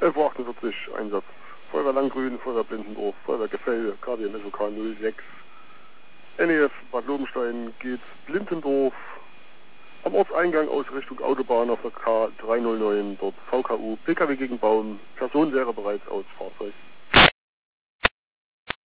11:48 Uhr Einsatz. Feuerwehr Langgrün, Feuerwehr Blindendorf, Feuerwehr Gefell, KDM SOK 06. NEF Bad Lobenstein geht Blindendorf. Am Ortseingang aus Richtung Autobahn auf der K309, dort VKU, PKW gegen Baum, Person wäre bereits aus Fahrzeug.